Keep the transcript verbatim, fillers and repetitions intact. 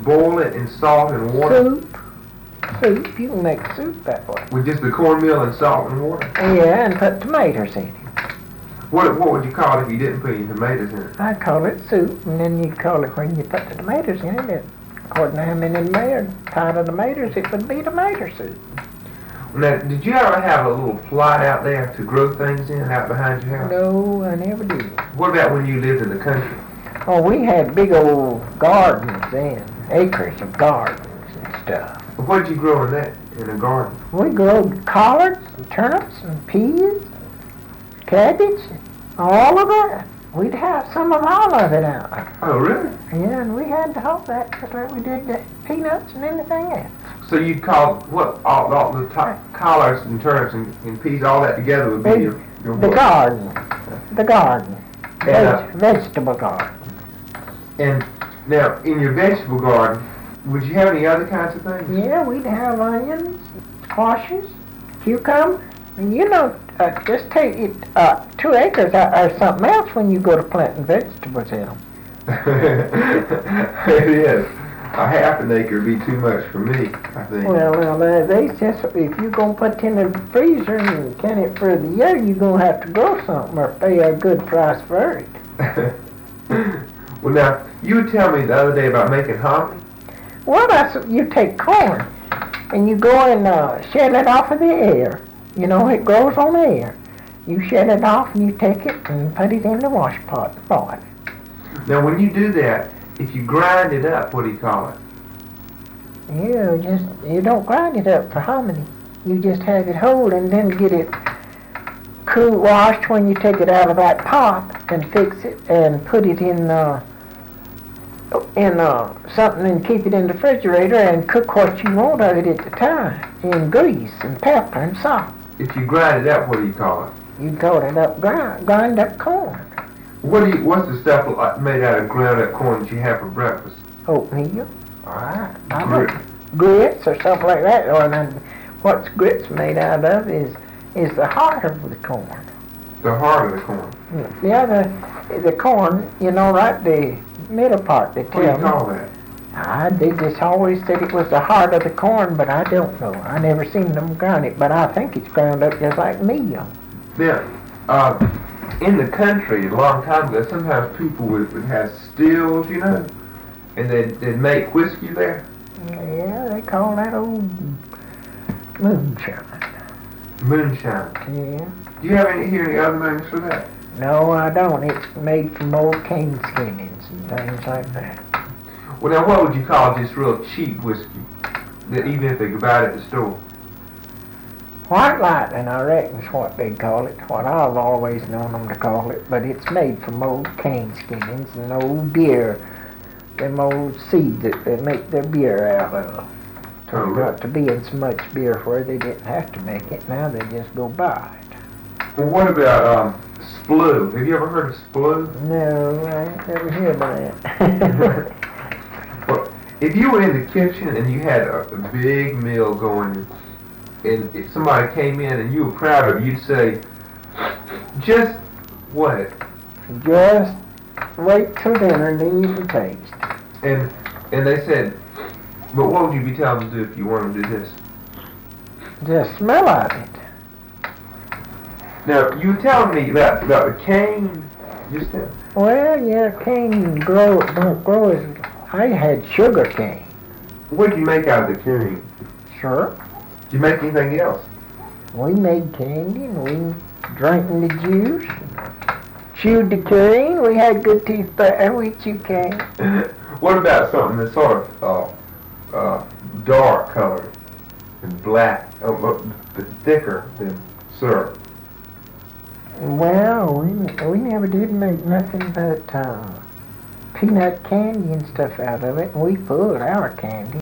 boil it in salt and water? Soup. Soup. You can make soup that way. With just the cornmeal and salt and water? Yeah, and put tomatoes in it. What what would you call it if you didn't put any tomatoes in it? I call it soup, and then you call it when you put the tomatoes in it. According to how many tomato, kind of tomatoes, it would be tomato soup. Now, did you ever have a little plot out there to grow things in out behind your house? No, I never did. What about when you lived in the country? Oh, we had big old gardens then, acres of gardens and stuff. What did you grow in that, in a garden? We grew collards and turnips and peas, cabbage, all of that. We'd have some of all of it out there. Oh, really? Yeah, and we had all that just like we did the peanuts and anything else. So you'd call, what, all, all the top collards and turnips and, and peas, all that together would be Big, your, your The what? garden. The garden. And, uh, Veg, vegetable garden. And now, in your vegetable garden, would you have any other kinds of things? Yeah, we'd have onions, squashes, cucumbers. And you know, uh, just take it, uh, two acres or, or something else when you go to planting vegetables in them. It is. A half an acre would be too much for me, I think. Well, well, uh, they just, if you're going to put it in the freezer and can it for the year, you're going to have to grow something or pay a good price for it. Well, now, you would tell me the other day about making hominy. Well, that's, you take corn and you go and uh, shed it off of the air. You know, it grows on air. You shed it off and you take it and put it in the wash pot and boil it. Now, when you do that, if you grind it up, what do you call it? You just, you don't grind it up for hominy. You just have it whole and then get it cool washed when you take it out of that pot and fix it and put it in uh, in uh, something and keep it in the refrigerator and cook what you want of it at the time in grease and pepper and salt. If you grind it up, what do you call it? You call it up grind, grind up corn. What do you? What's the stuff like made out of ground up corn that you have for breakfast? Oatmeal. All right. I Grit. know. Grits or something like that. Or then what's grits made out of is is the heart of the corn. The heart of the corn. Yeah, the the corn, you know, right, the middle part. They What do tell you me. call that? I they just always said it was the heart of the corn, but I don't know. I never seen them grind it, but I think it's ground up just like meal. Now, uh, in the country, a long time ago, sometimes people would, would have stills, you know, and they'd, they'd make whiskey there. Yeah, they call that old moonshine. Moonshine. Yeah. Do you have any hear any other names for that? No, I don't. It's made from old cane skinnings and things like that. Well, now, what would you call just real cheap whiskey? That even if they could buy it at the store. White lightning, I reckon, is what they call it. What I've always known them to call it. But it's made from old cane skinnings and old beer. Them old seeds that they make their beer out of. So Oh, it really? got to be in so much beer where they didn't have to make it. Now they just go buy it. Well, what about um, Splue? Have you ever heard of Splue? No, I ain't never heard of that. Well, if you were in the kitchen and you had a, a big meal going, and if somebody came in and you were proud of it, you'd say, just what? Just wait till dinner and then you can taste. And and they said, but what would you be telling them to do if you wanted them to do this? Just smell of it. Now, you were telling me about, about the cane just now. Well, yeah, cane grow don't grow as I had sugar cane. What did you make out of the cane? Sure. Did you make anything else? We made candy and we drank the juice. Chewed the cane. We had good teeth there. We chewed cane. What about something that's sort of uh, uh, dark colored and black, uh, uh, thicker than syrup? Well, we we never did make nothing but uh, peanut candy and stuff out of it. We pulled our candy.